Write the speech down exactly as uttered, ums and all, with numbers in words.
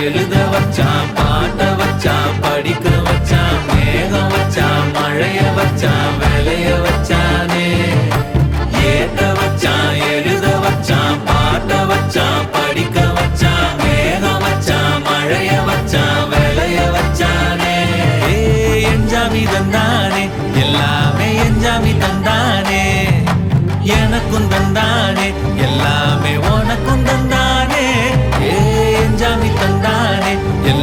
எழுத வச்சான், பாட்ட வச்சான், படிக்க வச்சான், மேகம் வச்சான், மழைய வச்சான், விளைய வச்சானே. ஏத்த வச்சான், எழுத வச்சான், பாட்ட வச்சான், படிக்க வச்சான், மேகம் வச்சான், மழைய வச்சான், விளைய வச்சானே. ஏ என்ஜாமி தந்தானே, எல்லாமே என்ஜாமி தந்தானே, எனக்கும் தந்தானே, எல்லாமே உனக்கும் தந்தானே. ஏ என்ஜாமி தந்தானே.